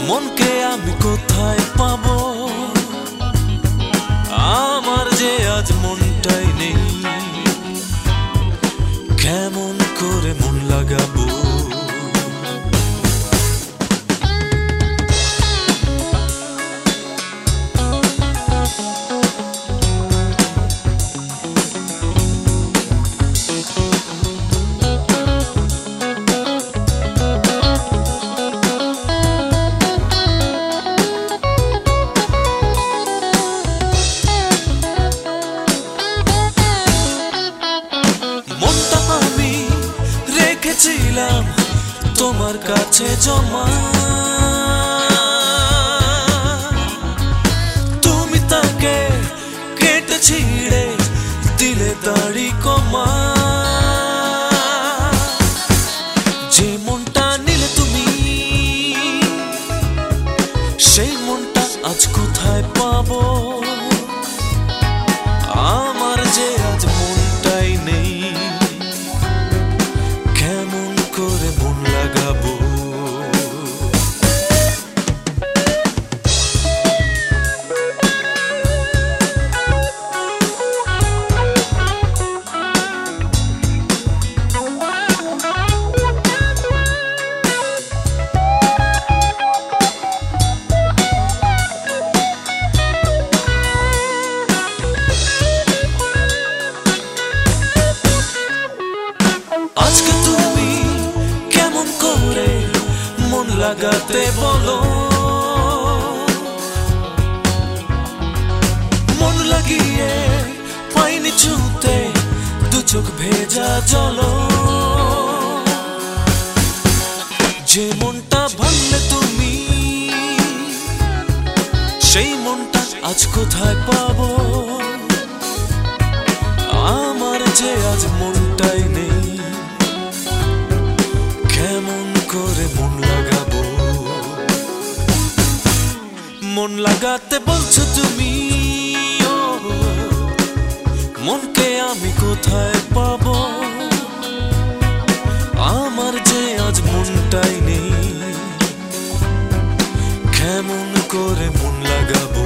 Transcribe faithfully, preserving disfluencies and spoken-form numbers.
মনকে আমি কোথায় পাবো? আমার যে আজ মনটাই নেই, কেমন করে মন লাগাবো? ছিলাম তোমার কাছে জমা, তুমি তাকে কেটে ছিঁড়ে দিলে দাড়ি কমা। যে মনটা নিলে তুমি, সেই মনটা আজ কোথায় পাবো? আমার যে আজ মনটাই নেই, কেমন করে মন লাগাবো? আজকে তুমি কেমন করে মন লাগাতে বলো? মন লাগিয়ে পাইনি ছুঁতে দু চোখ ভেজা জলো। যে মনটা ভাঙলে তুমি, সেই মনটা আজ কোথায় পাবো? আমার যে আজ মনটাই নেই, কেমন করে মন লাগাবো? মন লাগাতে বলছো তুমি, ও মনকে আমি কোথায় পাবো? আমার যে আজ মনটাই নেই, কেমন করে মন লাগাবো?